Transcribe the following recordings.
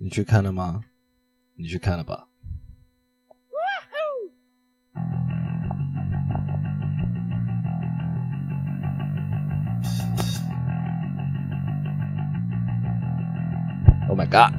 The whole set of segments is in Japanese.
你去看了吗？你去看了吧。Oh my god！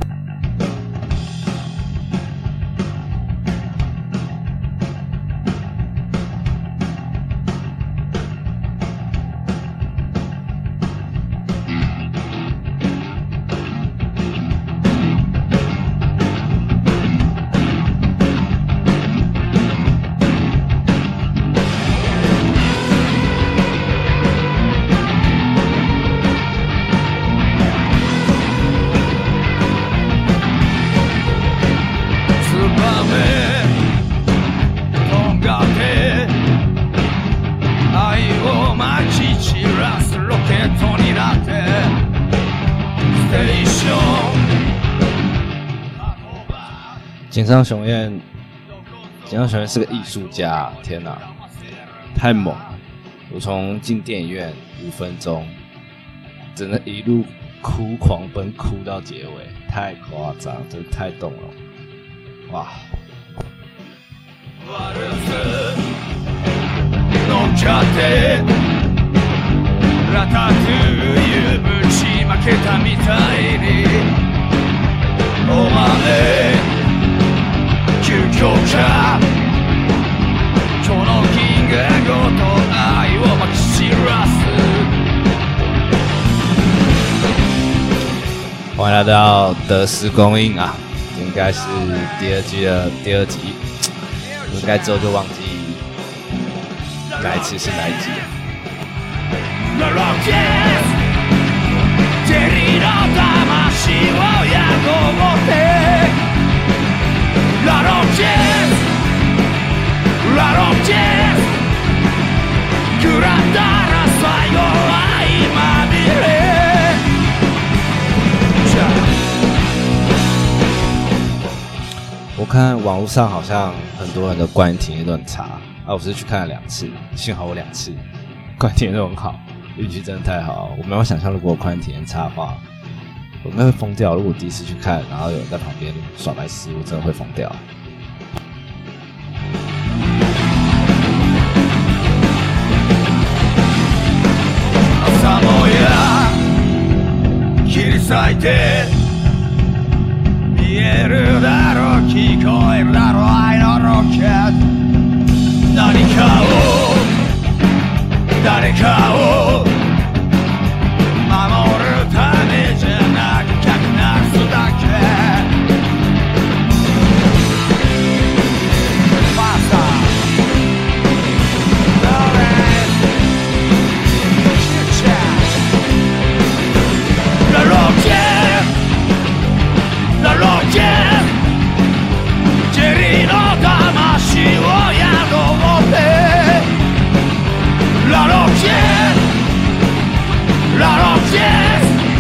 井上雄彦是个艺术家，天哪，太猛了！我从进电影院5分钟，真的一路狂奔哭到结尾，太夸张，真的太动了，哇！欢迎来到德斯公映啊，应该是第2季的第2集，应该之后就忘记哪一次是哪一集了。我看网络上好像很多人的观影体验都很差啊，我是去看了2次，幸好我2次观影体验都很好，运气真的太好。我没有想象如果我观影体验差的话，我应该会疯掉。如果第一次去看，然后有人在旁边耍白痴，我真的会疯掉。朝の矢切り裂いて見えるだろう、聞こえるだろう、愛のロケット。何かを誰かを守るためじゃなく、客なすだけ。パスタロレンシュチャーラロケラロケジェリーの魂を宿ってラロケラロケ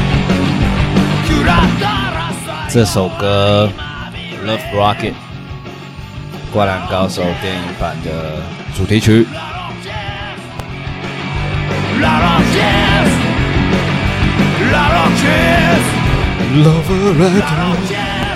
这首歌 Love Rocket 灌篮高手电影版的主题曲。Love Rocket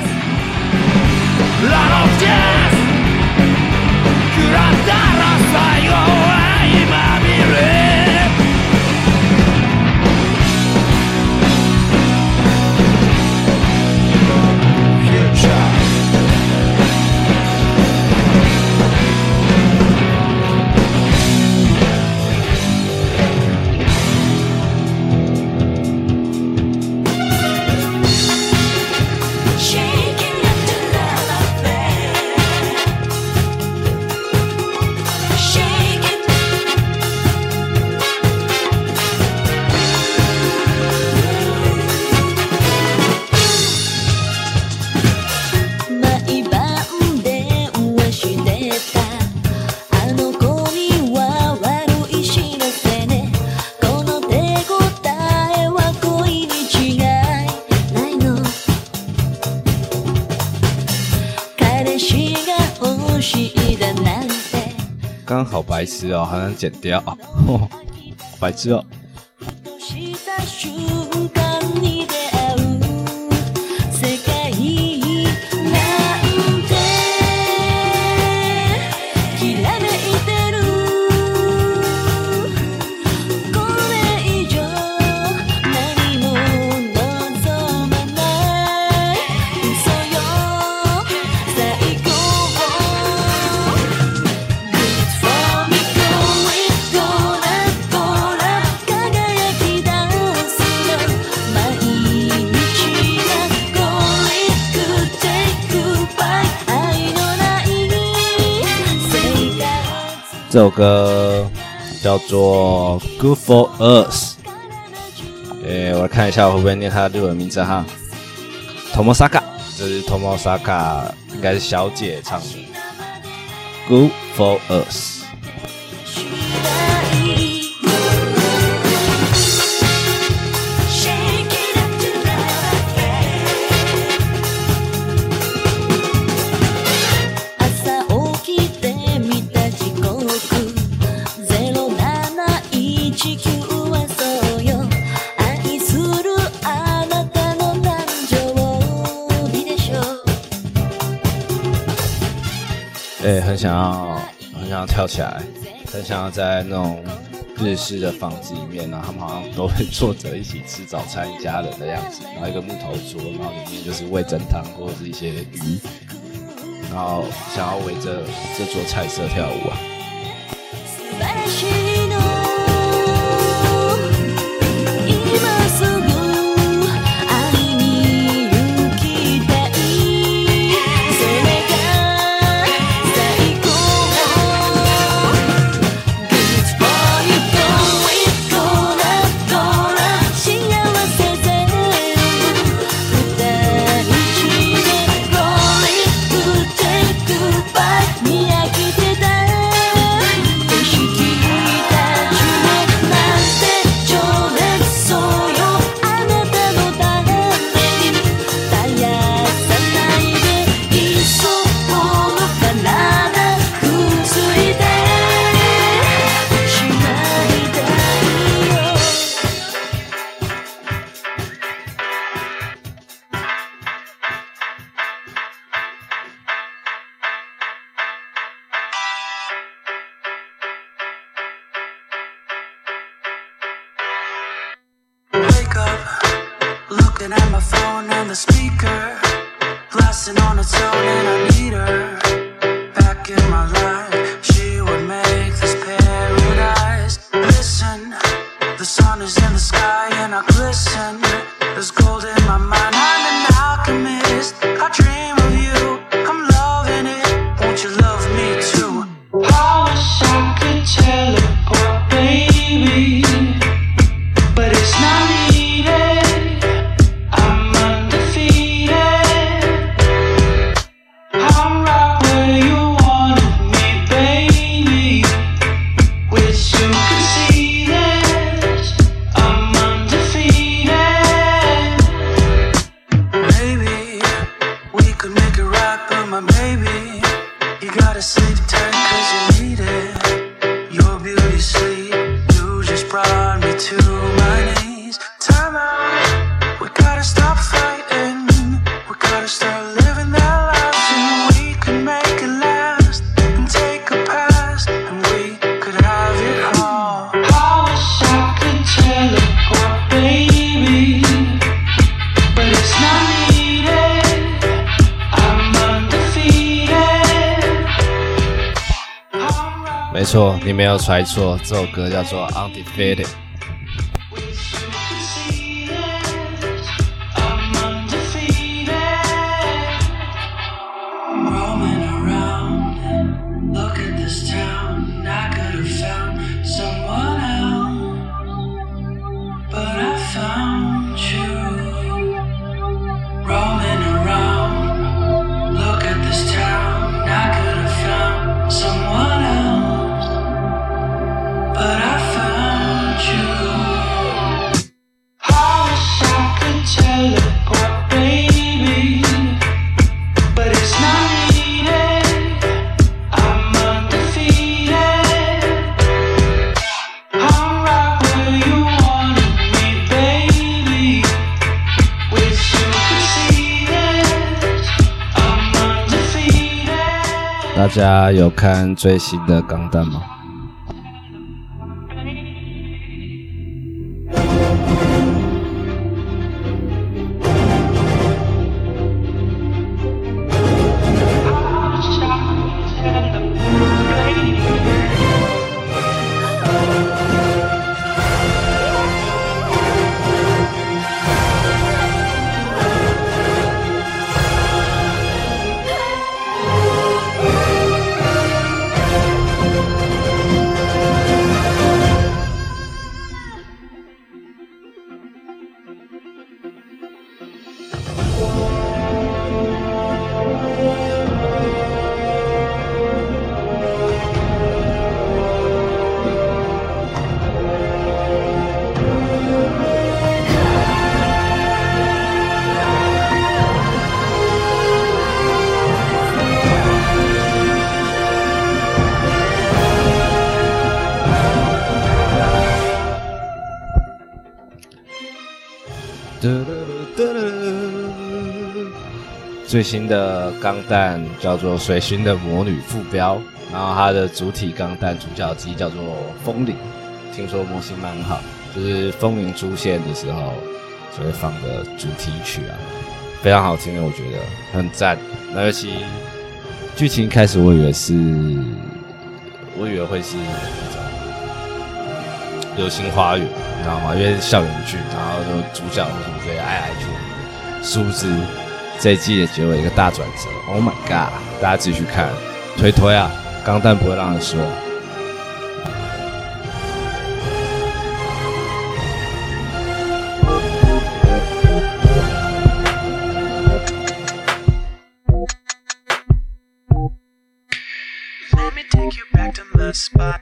刚刚好白痴哦，好像剪掉哦，白痴哦。世界这首歌叫做《Good for Us》。我来看一下我会不会念他的日文名字哈。Tomosaka， 这是 Tomosaka， 应该是小姐唱的。Good for Us。很想要跳起来，很想要在那种日式的房子里面，然后他们好像都会坐着一起吃早餐，一家人的样子，然后一个木头桌，然后里面就是味噌汤或者是一些鱼，然后想要围着这桌菜色跳舞啊。 Looking at my phone and the speaker blasting on its own, and I need her back in my life. She would make this paradise. Listen, the sun is in the sky and I glisten. There's gold in my mind, I'm an alchemist. I dream of you, I'm loving it. Won't you love me too? I wish I could teleport, baby, but it's not needed. 没错，你没有猜错，这首歌叫做《Undefeated》。大家有看最新的钢弹吗？ 最新的钢弹叫做《水星的魔女》副标，然后它的主体钢弹主角机叫做风铃，听说模型蛮好，就是风铃出现的时候就会放的主题曲啊，非常好听的，我觉得很赞。那尤其剧情开始我以为会是那种流星花园，你知道吗？因为是校园剧，然后就主角什么之类爱去，殊不知这一季的结尾一个大转折 ，Oh my god！ 大家自己去看，推啊！钢弹不会让人失望。 Let me take you back to my spot.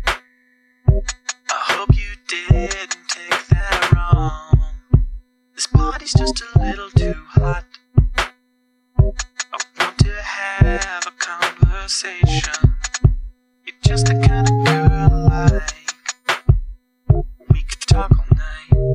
I hope you didn't take that wrong. This party's just a little too hot. I want to have a conversation. You're just the kind of girl I like. We could talk all night.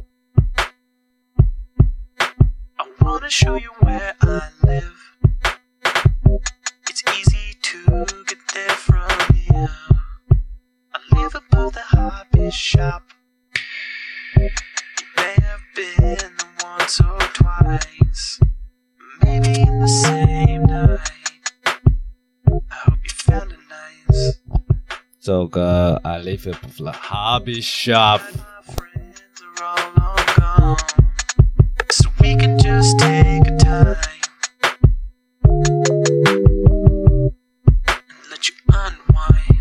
I wanna show you where I live. It's easy to get there from here. I live above the hobby shop. You may have been there once or twice, maybe in the same night. I hope you found it nice. 这首歌 I live above the hobby shop. My friends are all long gone, so we can just take a time and let you unwind.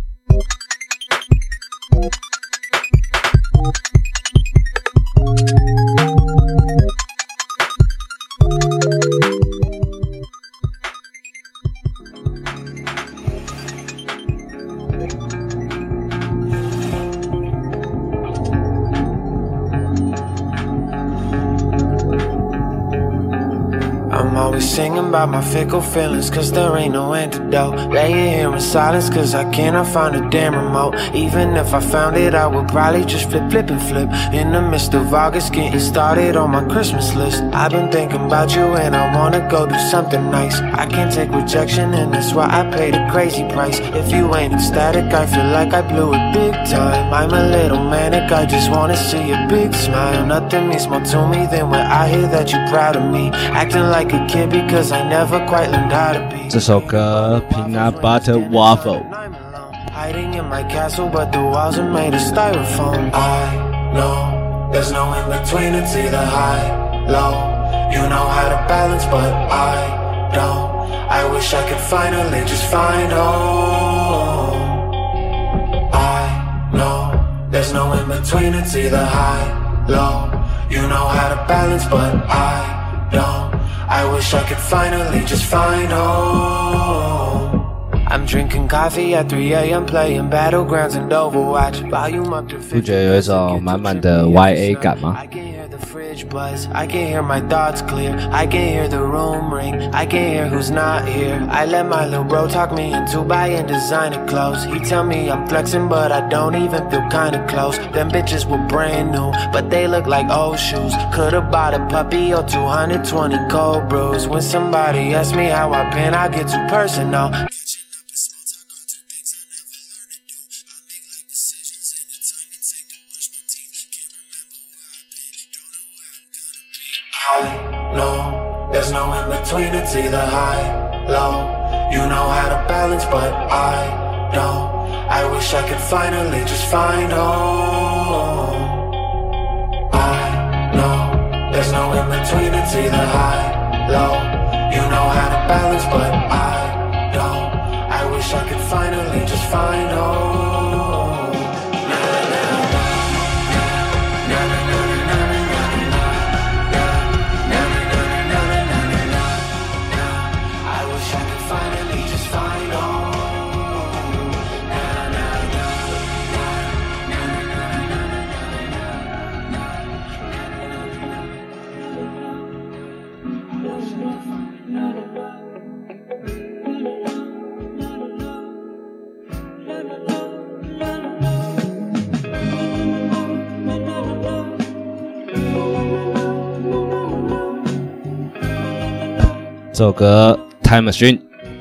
I'm always singing about my fickle feelings, cause there ain't no antidote. Laying here in silence, cause I cannot find a damn remote. Even if I found it, I would probably just flip and flip. In the midst of August, getting started on my Christmas list. I've been thinking about you and I wanna go do something nice. I can't take rejection and that's why I paid a crazy price. If you ain't ecstatic, I feel like I blew it big time. I'm a little manic, I just wanna see a big smile. Nothing means more to me than when I hear that you're proud of me. Acting like a kid because I never quite learned how to be. 这首歌 Peanut Butter Waffle. Hiding in my castle, but the walls are made of styrofoam. I know there's no in between, it's either high, low. You know how to balance, but I don't. I wish I could finally just find home. I know there's no in between, it's either high, low. You know how to balance, but I don't. I wish I could finally just find home. I'm drinking coffee at 3 a.m. playing battlegrounds and Overwatch. Volume up to 50. 不觉得有一种满满的 YA 感吗？ I can hear the fridge buzz. I can hear my thoughts clear. I can hear the room ring. I can hear who's not here. I let my little bro talk me into buying designer clothes. He tell me I'm flexing, but I don't even feel kinda close. Them bitches were brand new, but they look like old shoes. Could've bought a puppy or 220 cold brews. When somebody asks me how I've been, I get too personal. I know there's no in between, it's either high, low. You know how to balance, but I don't. I wish I could finally just find home. I know there's no in between, it's either high, low. You know how to balance, but I don't. I wish I could finally just find home. 这首歌《Time Machine》。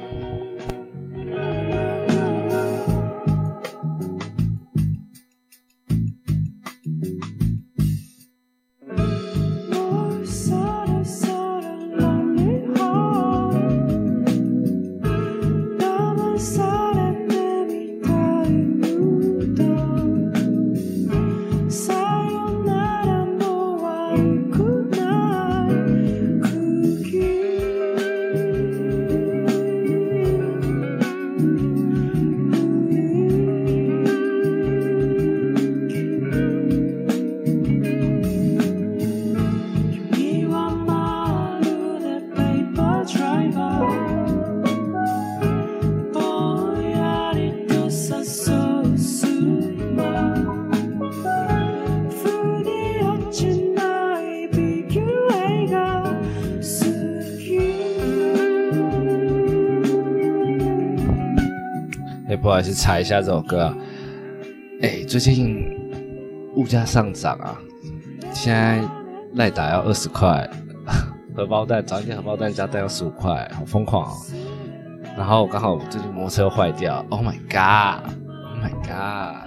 不好意思，查一下这首歌啊。最近物价上涨啊，现在赖打要20块，荷包蛋早一点荷包蛋加蛋要15块，好疯狂哦。然后刚好最近摩托车坏掉 ，Oh my god，Oh my god。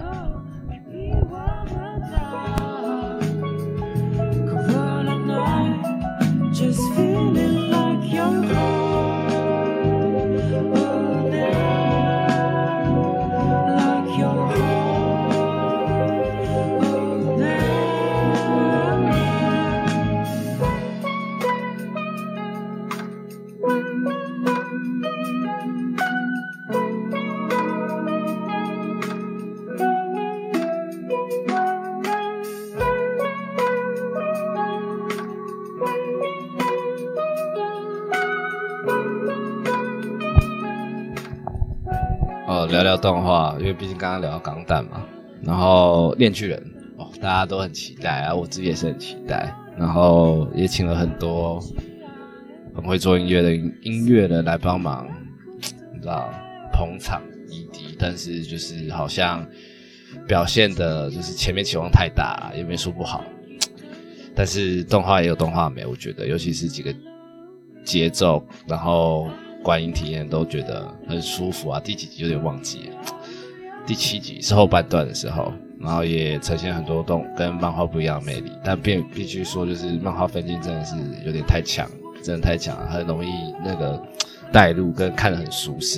聊聊动画，因为毕竟刚刚聊到钢弹嘛，然后链锯人大家都很期待啊，我自己也是很期待，然后也请了很多很会做音乐的音乐人来帮忙，你知道捧场ED，但是就是好像表现的就是前面期望太大，也没说不好，但是动画也有动画美，我觉得尤其是几个节奏，然后观影体验都觉得很舒服啊。第几集有点忘记了，第7集是后半段的时候，然后也呈现很多跟漫画不一样的魅力，但必须说就是漫画分镜真的是有点太强，真的太强了，很容易那个带入跟看得很舒适。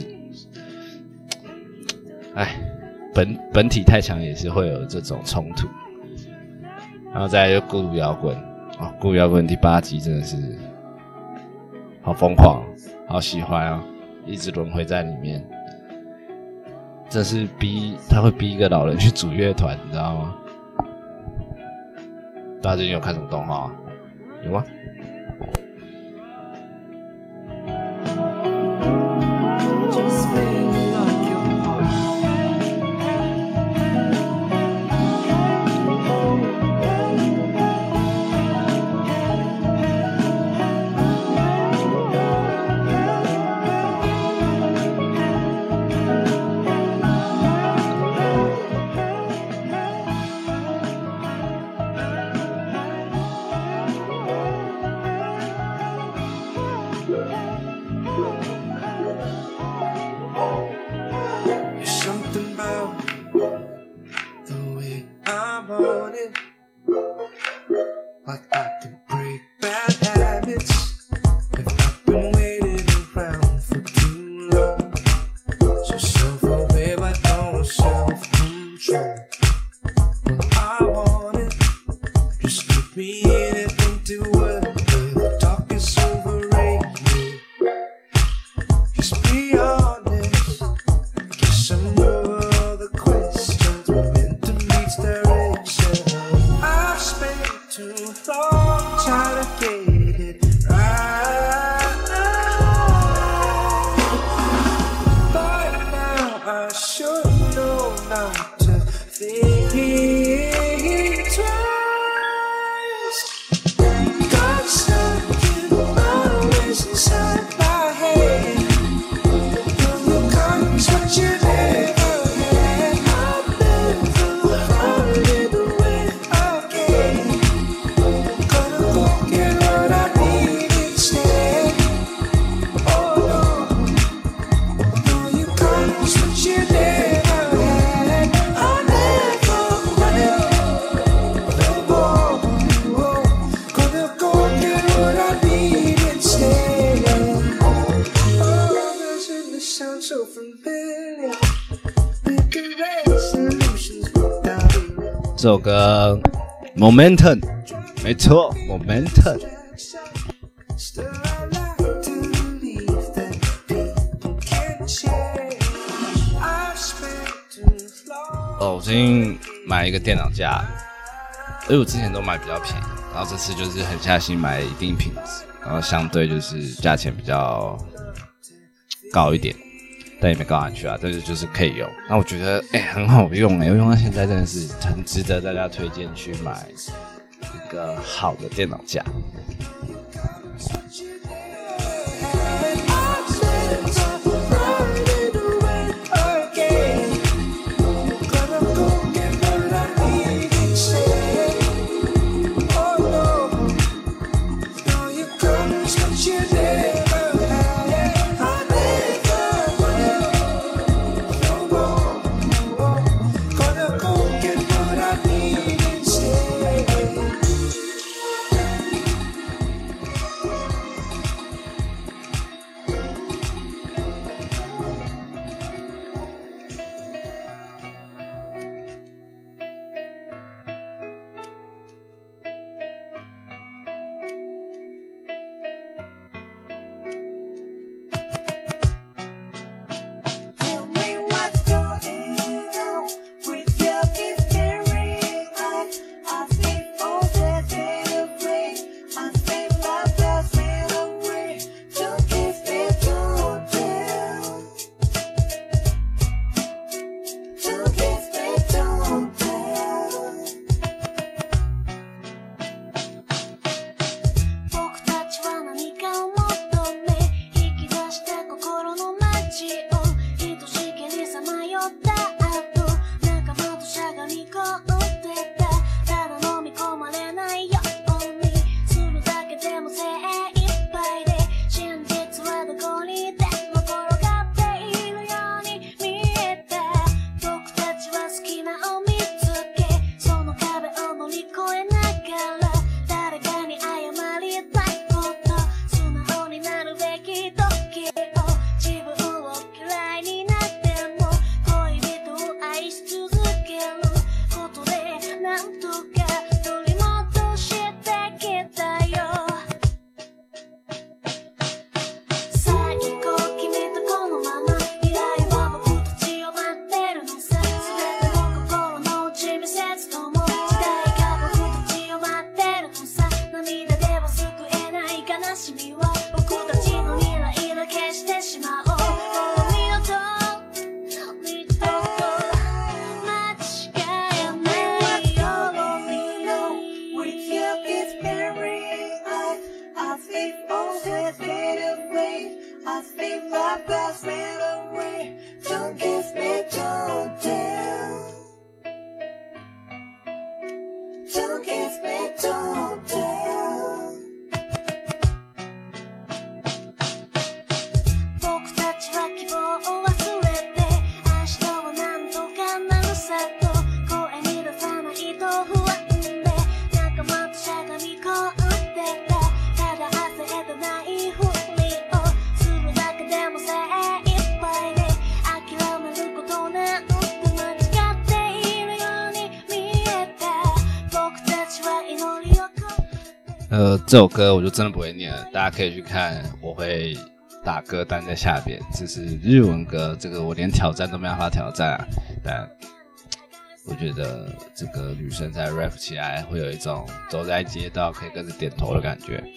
本体太强也是会有这种冲突。然后再来就孤独摇滚孤独摇滚第8集真的是好疯狂，好喜欢啊，一直轮回在里面。这是他会逼一个老人去组乐团，你知道吗？大家最近有看什么动画有吗？ too long trying to get it right. 这首歌 Momentum， 没错 Momentum。我最近买一个电脑架，因为我之前都买比较便宜，然后这次就是狠下心买一定品质，然后相对就是价钱比较高一点，但也没高上去啊，但是就是可以用。那我觉得很好用我用到现在真的是很值得大家推荐去买一个好的电脑架。这首歌我就真的不会念了，大家可以去看，我会打歌单在下边。这是日文歌，这个我连挑战都没办法挑战啊，但我觉得这个女生在 rap 起来会有一种走在街道可以跟着点頭的感觉。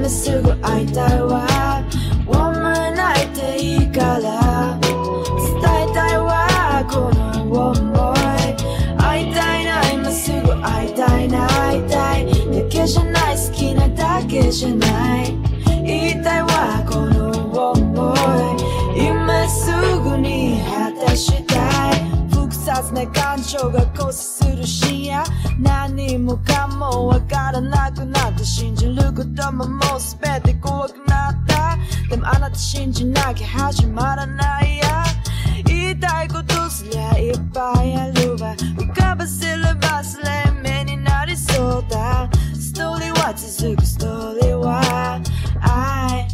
今すぐ会いたいわ One more night でいいから伝えたいわこの想い会いたいな今すぐ会いたいな会いたいだけじゃない好きなだけじゃない言いたいわこの想い今すぐに果たしたい複雑な感情が交差する深夜何もかもわからなくなって信じることももう全て怖くなったでもあなた信じなきゃ始まらないや言いたいことすりゃいっぱいあるわ浮かばせればそれ目になりそうだストーリーは続くストーリーはI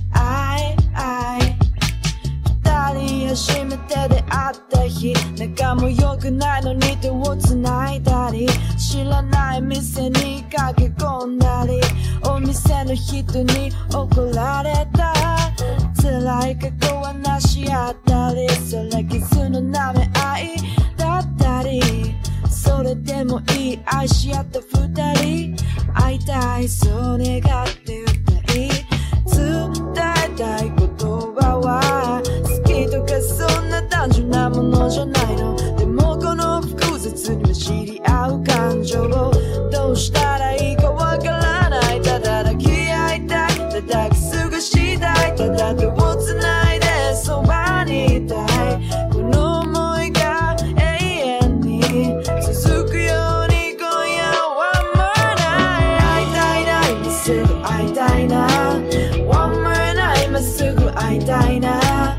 二人初めて出会った日仲も良くないのに手を繋いだり知らない店に駆け込んだりお店の人に怒られた辛い過去はなし合ったりそれ傷の舐め合いだったりそれでもいい愛し合った二人会いたいそう願って歌い伝えたい言葉は好きとかそんな単純なものじゃないのでもこの複雑に知り合う感情をどうしたらいいかわからないただ抱き合いたいただくすぐしたいただ手をつないでそばにいたいこの想いが永遠に続くように今夜はもうない会いたいな今すぐ会いたいな One more night 今すぐ会いたいな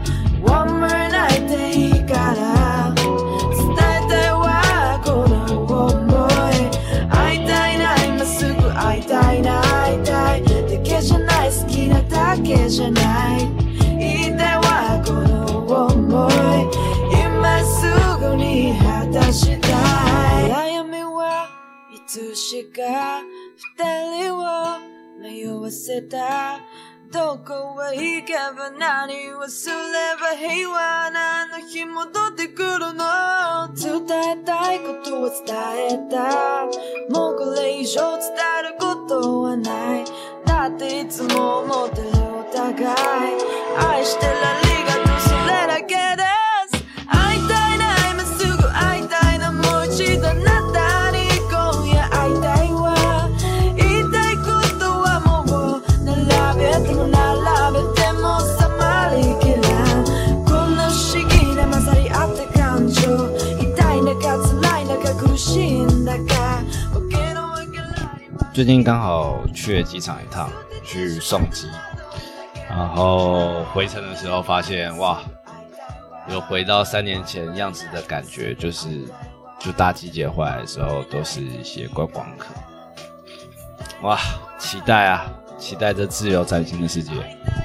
One more night でいいから伝えたいわこの想い会いたいな今すぐ会いたいな会いたいだけじゃない好きなだけじゃない言いたいわこの想い今すぐに果たしたい悩みはいつしか二人を迷わせたどこへ行けば何をすれば平和なあの日戻ってくるの伝えたいことは伝えたもうこれ以上伝えることはないだっていつも思ってるお互い愛してるありがとうそれだけです会いたいな今すぐ会いたいなもう一度あなたに今夜会いたいわ言いたいことはもう並べても並べても収まりきらんこんな不思議な混ざり合った感情痛いんだか辛いんだか苦しいんだか最近刚好去了机场一趟去送机然后回程的时候发现哇有回到3年前样子的感觉就搭机捷回来的时候都是一些观光客哇期待啊期待这自由崭新的世界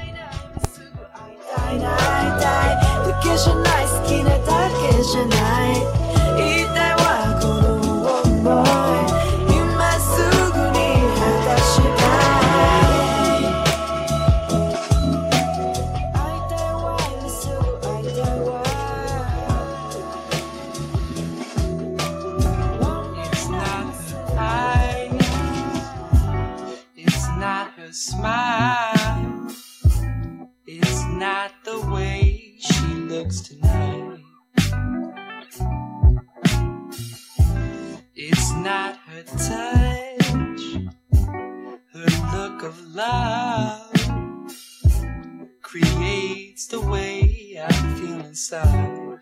Smile It's not the way she looks tonight It's not her touch Her look of love Creates the way I feel inside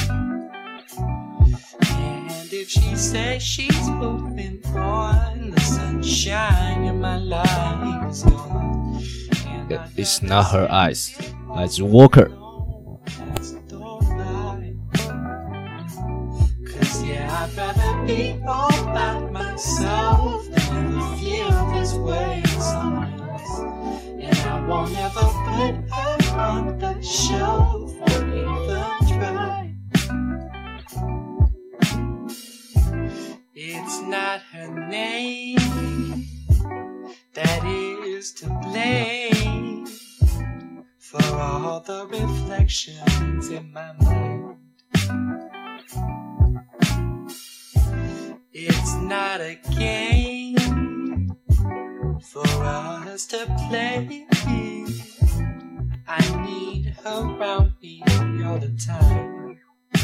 And if she says she's moving on The sunshine in my life is gone It's not her eyes 来自 Walker Cause yeah I'd rather be all by myself Than ever feel this way sometimes And I won't ever put her on the shelf Or even try It's not her name that is to blame For all the reflections in my mind It's not a game for us just to play. I need her around me all the time.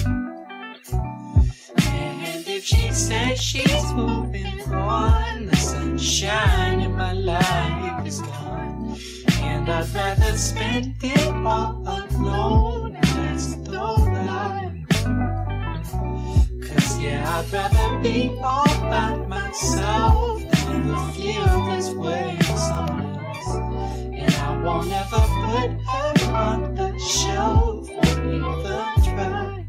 And if she says she's moving on, the sunshine in my life is gone. And I'd rather spend it all alone, and that's no lie. 'Cause yeah, I'd rather be all by myself than ever feel this way with someone else. And I won't ever put her on the shelf, won't even try.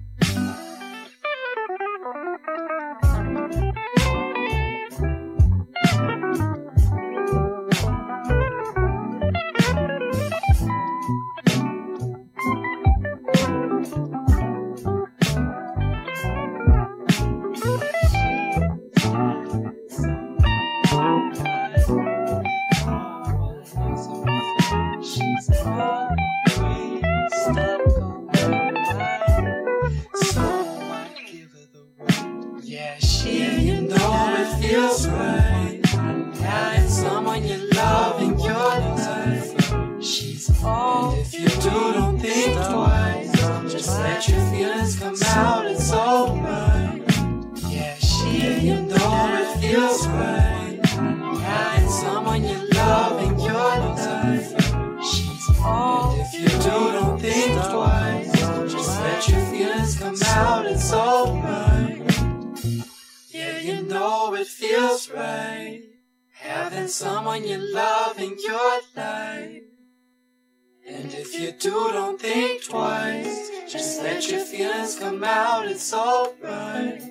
Someone you love in your life. And if you don't think twice, just let your feelings come out, it's alright.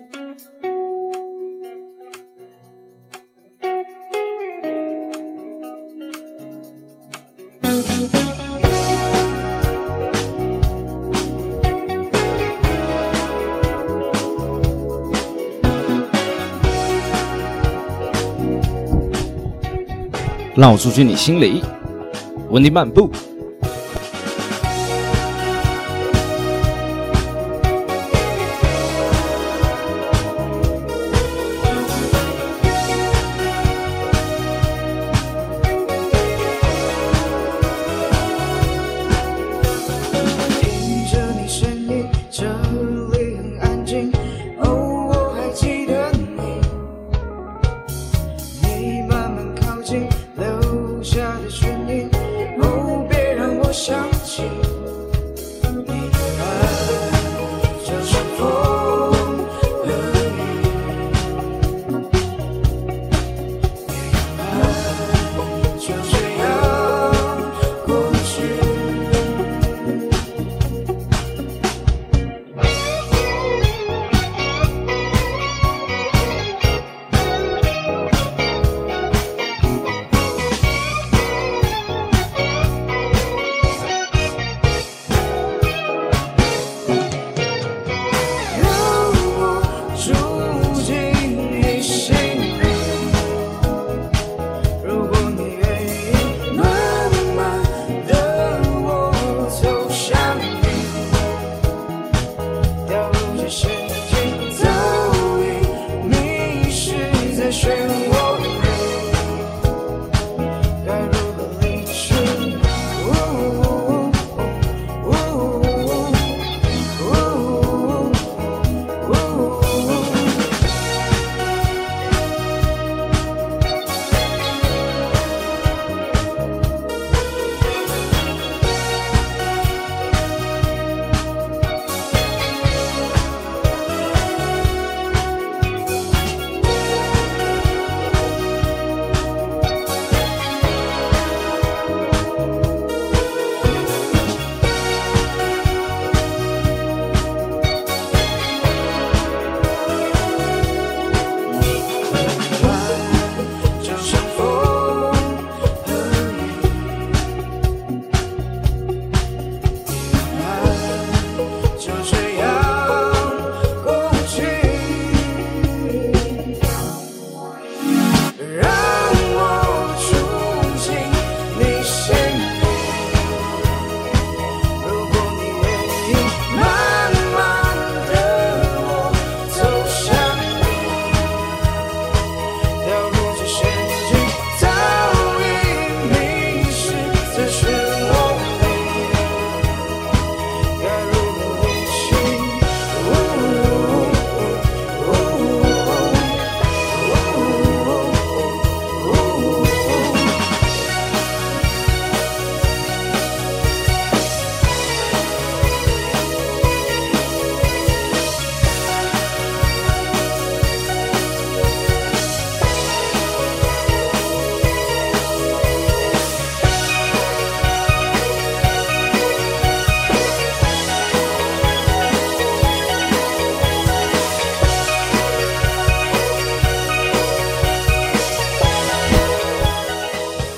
让我住进你心里，温馨漫步。 听着你声音，这里很安静。哦，我还记得你，你慢慢靠近。留下的唇印，哦，别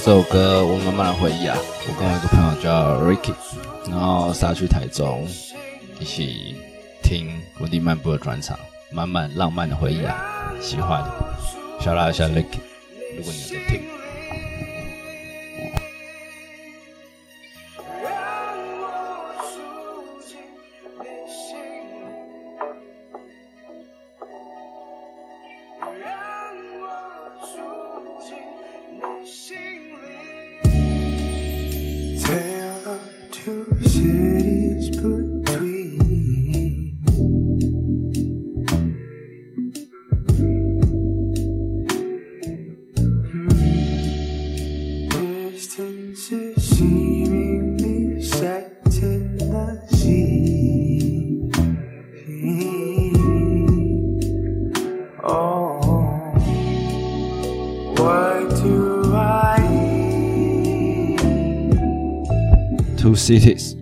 这首歌我满满的回忆啊！我跟我一个朋友叫 Ricky， 然后杀去台中，一起听文迪漫步的专场，满满浪漫的回忆啊！喜欢，小拉一下 Ricky， 如果你有在听。Two cities.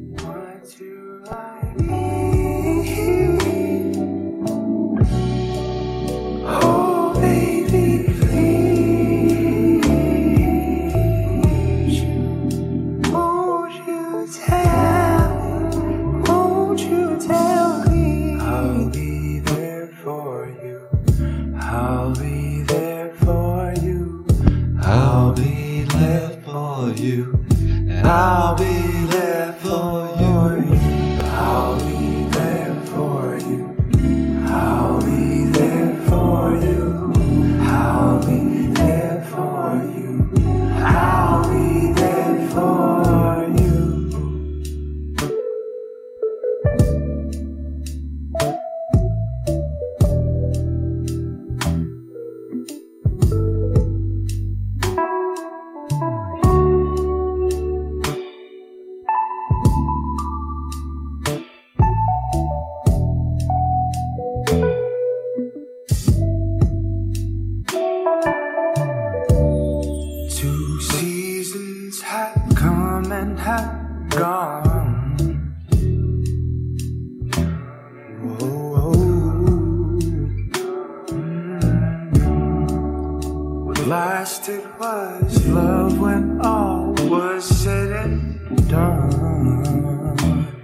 Oh, baby, please, won't you tell me I'll be there for you, I'll be there for you, I'll be there for you. I'll be there for you. I'll be there for you. I'll be there for you. I'll be there for you. I'll be there for you. And have gone. Whoa. What lasted was love when all was said and done.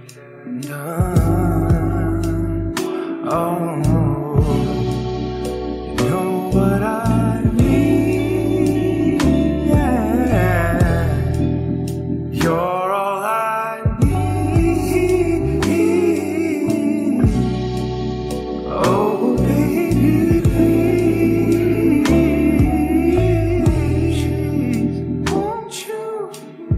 Oh, you know what I mean? Yeah. You're all I need. Oh, baby, please, won't you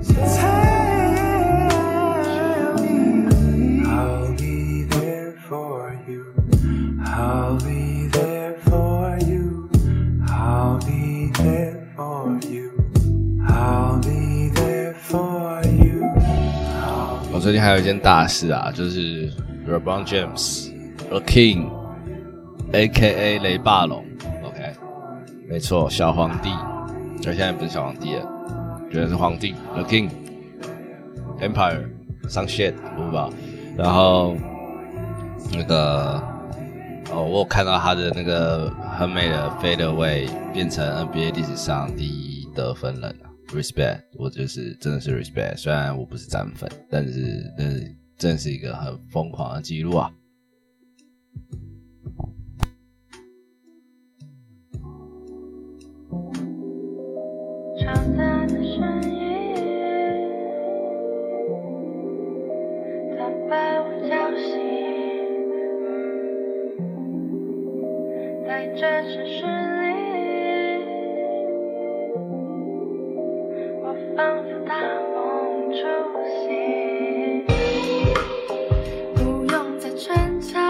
tell me I'll be there for you. I'll be there for you. I'll be there for you. I'll be there for you. 我最近还有一件大事啊，就是 LeBron James The King AKA 雷霸龙 OK 没错，小皇帝，而现在不是小皇帝了，原来是皇帝 The King Empire some shit 不知道。然后那个我有看到他的那个很美的 Fade Away 变成 NBA 历史上第一得分人啊，respect， 我就是真的是 respect， 虽然我不是战粉，但是真的是一个很疯狂的记录啊！ 长大的声音，它把我叫醒，在这城市里。仿佛大梦初醒，不用再逞强，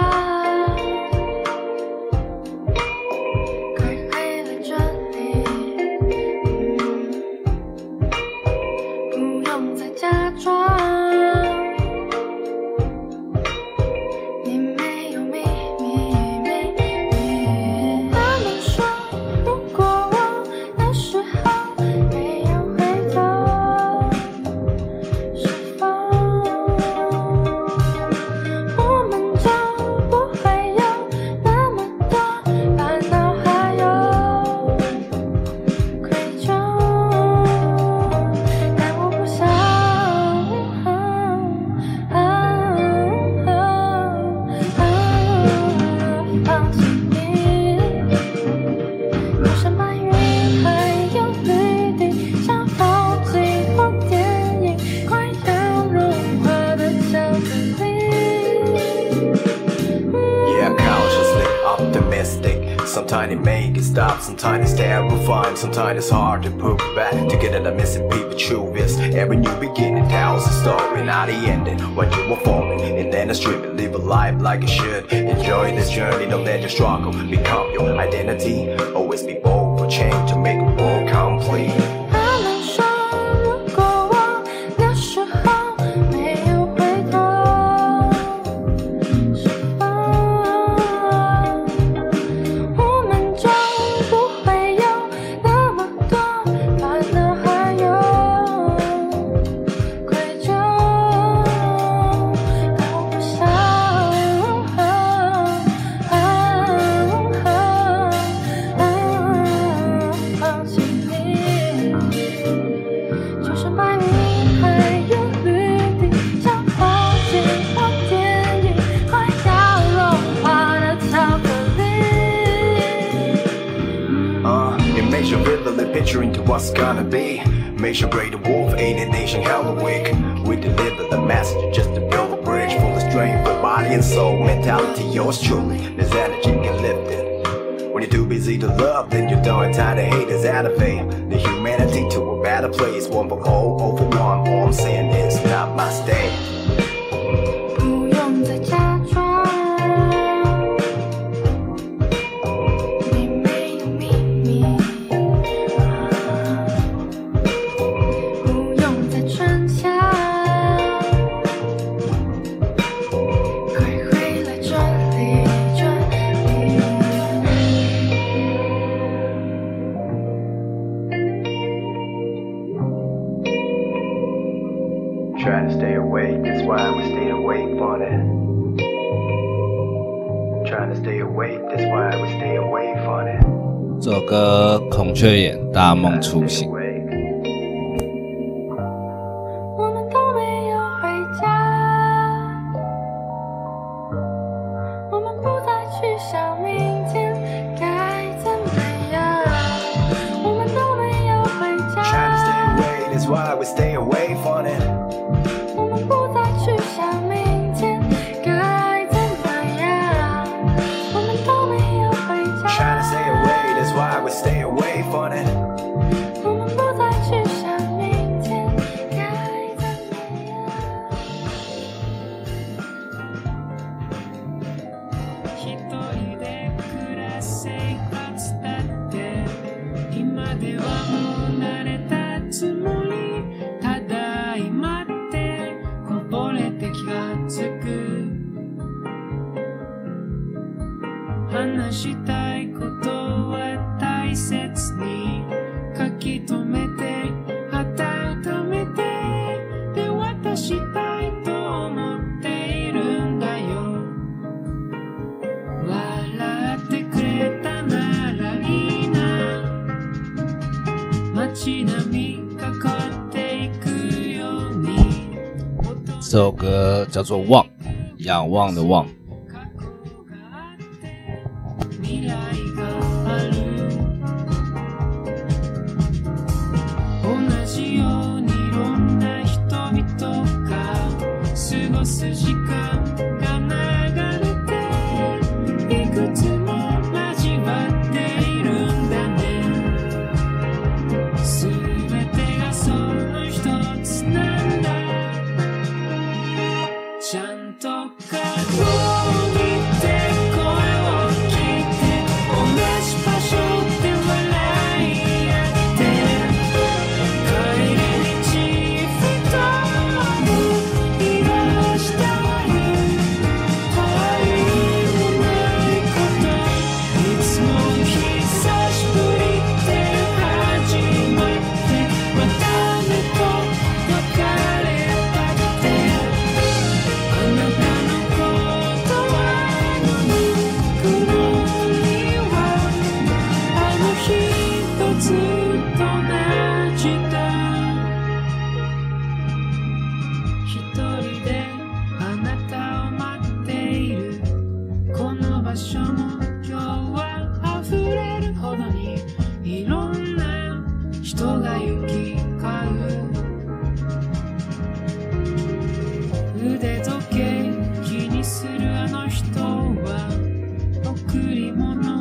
可以黑了这里，不用再假装，你没有秘密。他们说 mistake. Sometimes it make it stop, sometimes it's terrifying, sometimes it's hard to put back together the missing people. Truth is, every new beginning tells a story, not the ending. When you were falling, and then a stream and live a life like you should. Enjoy this journey, don't let your struggle become your identity. Always be bold for change to make the world complete. 他们说，如果我那时候没有回头，是否我们就不会有那么多烦恼还有愧疚，搞不上放弃你，就算白你还有余地，像风景或电影，快要融化的巧克力。 It makes you vividly picturing to what's gonna be. Makes you great wolf, ain't a nation hella weak. We deliver the message just to build a bridge full of strength for body and soul. Mentality, yours truly. There's energy can lift it. When you're too busy to love, then you don't time to hate is out of fame. The humanity to a better place, one for all for one. All I'm saying is not my stay. 不用再假装，你没有秘密，不用再逞强，快回来这里，这里。 Trying to stay awake, that's why we stay awake for it. Trying to stay awake, that's why we stay awake for it. 这首歌《孔雀眼》大梦初醒。 我们都没有回家，我们不再去想明天该怎么样，我们都没有回 Trying to stay 家， awake, that's why we stay awake for it. 我们不再去想明天该怎么样，我们都没有回 Trying to stay 家， awake, that's why we stay awake for it. 我们不再去想明天该怎么样。 一人で暮らす生活だって今ではもう慣れたつもりただ今ってこぼれて気がつく話したいことは大切に書き留めて温めてで渡したいと思っているんだよ笑ってくれたならいいな街並みが変わっていくように这首歌叫做《望》，仰望的望。 過去があって未来がある同じようにいろんな人々が過ごす時間が流れていくつも交わっているんだねすべてがその一つなんだちゃんと過去を見て声を聞いて同じ場所で笑い合って帰り道ふと思い出したわよ他愛のないこといつも久しぶりって始まってまたねと別れたってあなたのことはぬくもりはあの日とずっと同じだ一人であなたを待っているこの場所も今日は溢れるほどにいろんな人が行き交う腕時計気にするあの人は贈り物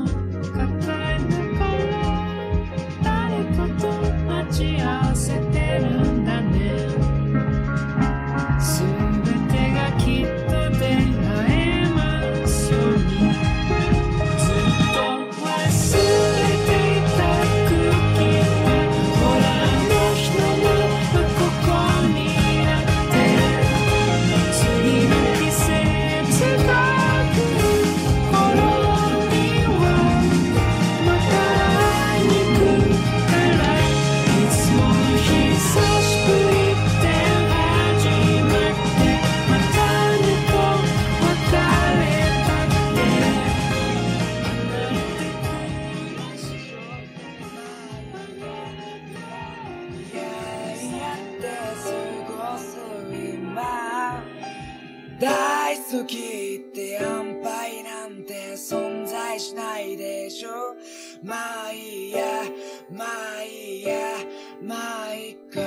きって安牌なんて存在しないでしょ。まあいいやまあいいやまあいいか。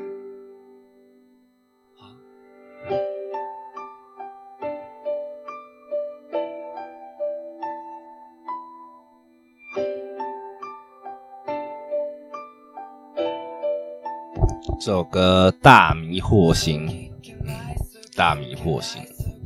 这首歌大迷惑星，大迷惑星。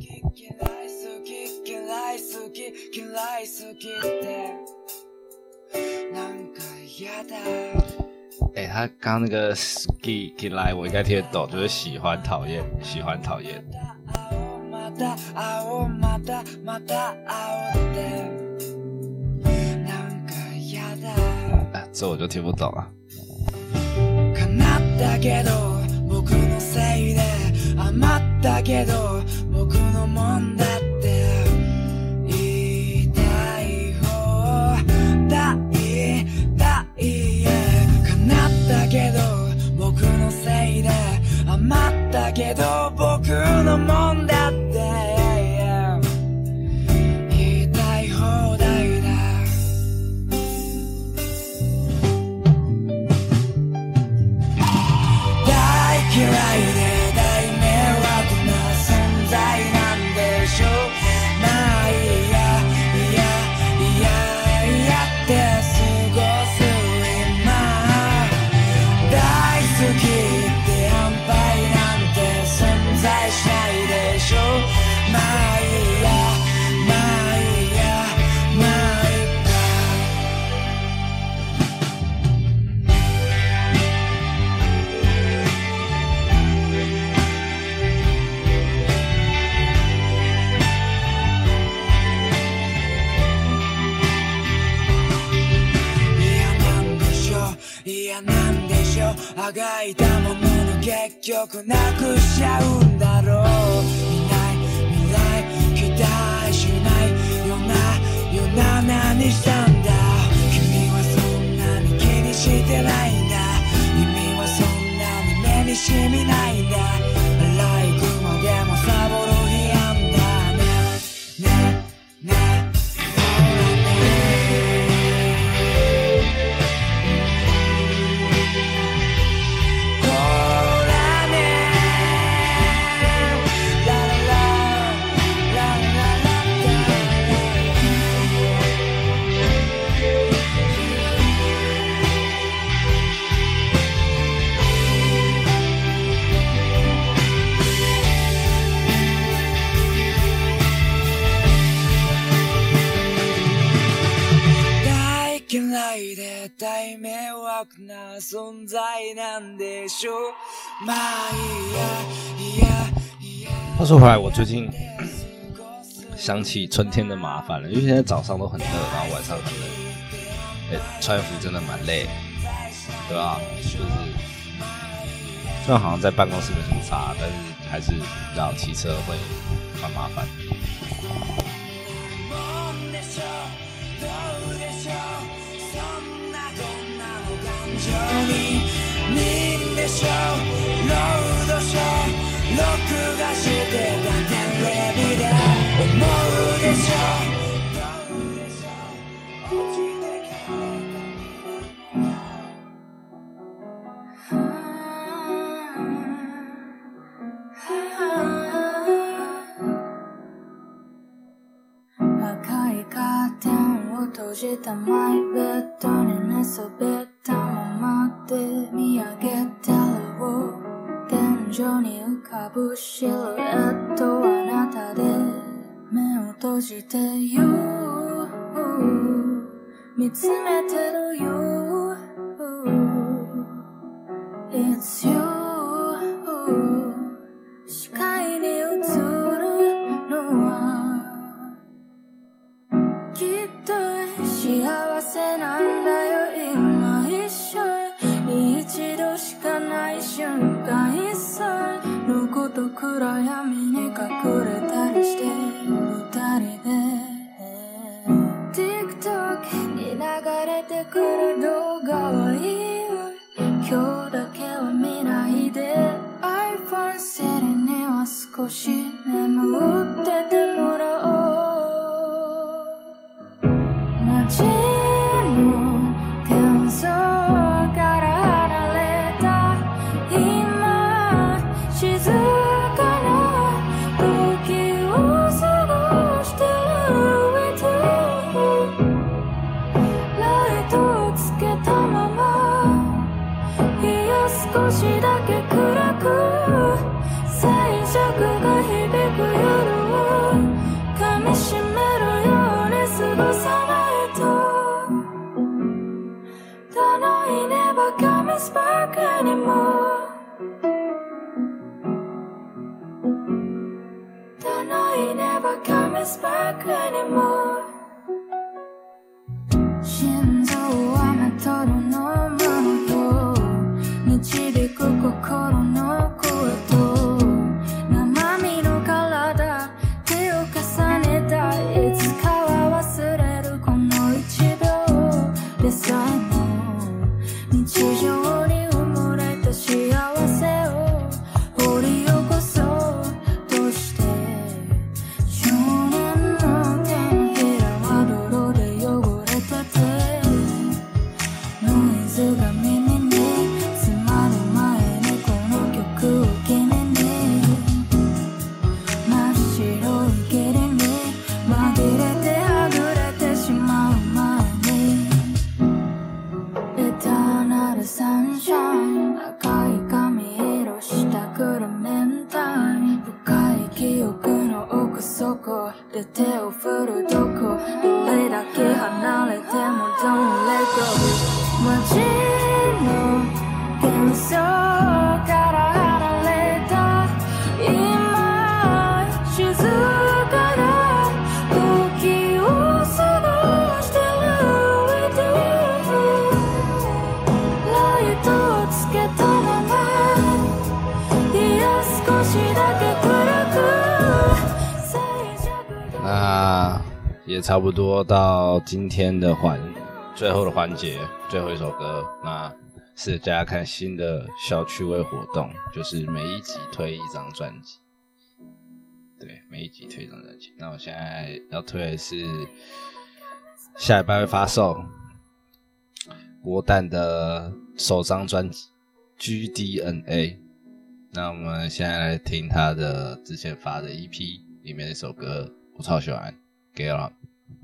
他刚那个 ski 来，我应该听得懂，就是喜欢讨厌，喜欢讨厌。这我就听不懂了。 だけど僕のせいで余ったけど僕のもんだって言いたい方だいだい叶ったけど僕のせいで余ったけど僕のもんだって言いたい放題だ。嫌いで大迷惑な存在なんでしょ。まあいいやいやいやいやって過ごす今大好きって安牌なんて存在しないでしょ。まあいいやまあいいやまあいいか。いやなんでしょうあがいたものの結局なくしちゃうんだろう。いない未来期待しないよなよな何したんだ。君はそんなに気にしてないんだ。君はそんなに目にしみないんだ。アライグマでもサボる日あんだねねね嫌いで大迷惑な存在なんでしょ。まあいいやいやいや。 话说回来，我最近想起春天的麻烦了，因为现在早上都很热，然后晚上很冷，穿衣服真的蛮累，对吧？就是虽然好像在办公室没什么差，但是还是知道骑车会蛮麻烦。 みんでしょロードショー録画してたテレビで思うでしょどうでしょ落ちてき赤いカーテンを閉じたマイベッドに寝そべったままで見上げたろう。天井に浮かぶシルエットあなたで目を閉じてよ見つめてるよ It's you 視界に映るのはきっと幸せなんだよ今一緒に一度しかない瞬間一切のこと暗闇に隠れたりして二人で TikTok に流れてくる動画はいいよ今日だけは見ないで iPhone セレネは少し眠ってて街の喧騒から離れた今静かな時を過ごしてる with you ライトをつけたままいや少しだけ暗く静寂が響く夜を噛みしめるように過ごさないと The night never comes back anymore The night never comes back anymore 心臓はメトロノームのよう導く心の声と生身の体手を重ねたいつかは忘れるこの1秒でさえも日常に埋もれた幸せを掘り起こそうとして少年の手のひらは泥で汚れててノイズが耳に詰まる前にこの曲を君に真っ白い霧に紛れてはぐれてしまう前にエターナルサンシャイン赤い髪色した黒明太深い記憶の奥底で手を振るどこどれだけ離れても Don't let go 街の喧騒から離れた今静かな時を過ごしてる with you ライトをつけたままいや少しだけ暗く静寂が那也差不多到今天的最后的环节，最后一首歌，那是大家看新的小趣味活动，就是每一集推一张专辑。对，每一集推一张专辑。那我现在要推的是下礼拜会发售国蛋的首张专辑 GDNA。那我们现在来听他的之前发的 EP 里面的一首歌，我超喜欢 Get Up。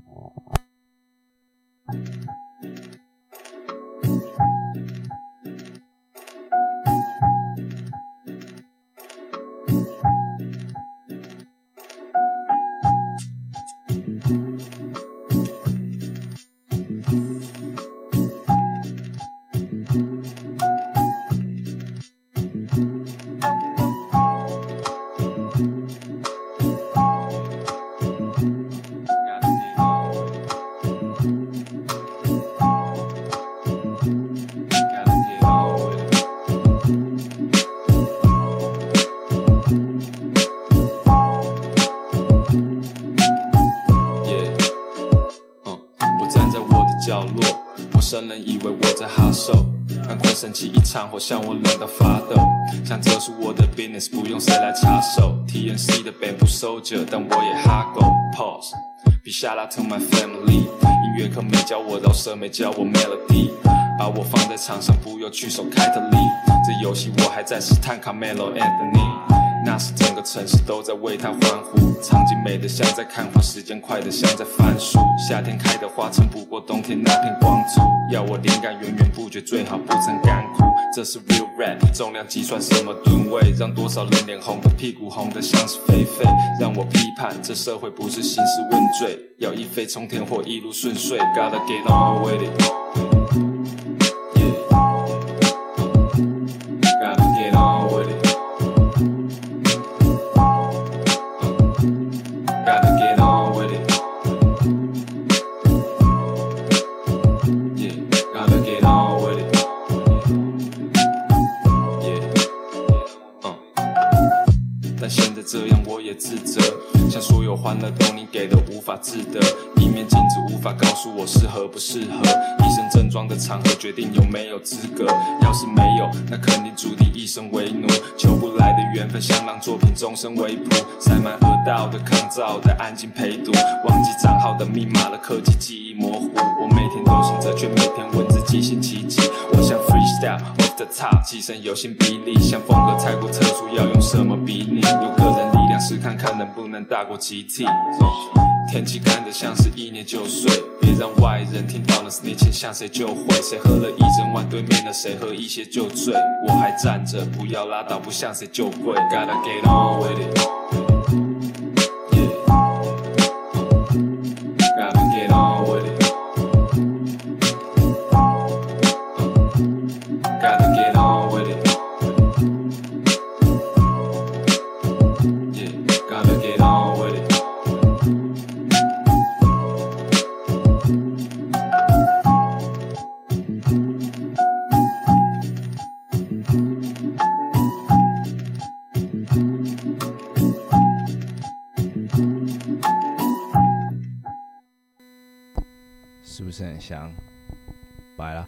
生人以为我在哈手，赶快生气一场或向我冷到发抖，想这是我的 business， 不用谁来插手。TNC 的北部 soldier， 但我也哈狗 pause。Big shout out to my family， 音乐课没教我饶舌，没教我 melody， 把我放在场上不用去手开特利，这游戏我还在试探 Carmelo Anthony。那时整个城市都在为他欢呼，场景美得像在看花，时间快得像在翻书。夏天开的花撑不过冬天那片光秃，要我灵感源源不绝，最好不曾干枯。这是 real rap， 重量计算什么吨位，让多少人脸红的屁股红得像是狒狒。让我批判这社会不是兴师问罪，要一飞冲天或一路顺遂。Gotta get on with it。Gotta get on with it。Gotta get on with it. Yeah, gotta get on with it. Yeah, 但现在这样我也自责，像所有欢乐都你给的无法自得，一面镜子无法告诉我适合不适合。医生症状的场合决定有没有资格，要是没有，那肯定注定一生为奴。求不来的缘分，想让作品终身为谱。塞满河道的抗造的安静陪读，忘记账号的密码了，科技记忆模糊。我每天都醒着，却每篇文字即兴奇迹。我像 freestyle off the top， 寄生有形比例，像风格太过特殊，要用什么比拟？用个人力量试看看能不能大过集体。天气看着像是1年9岁，别让外人听到了 snitching 像谁就会，谁喝了1整碗，对面的谁喝一些就醉。我还站着，不要拉倒，不像谁就跪。Gotta get on with it, yeah. Gotta get on with it, gotta get on with it, yeah. Gotta get on with it. 是不是很香？拜了。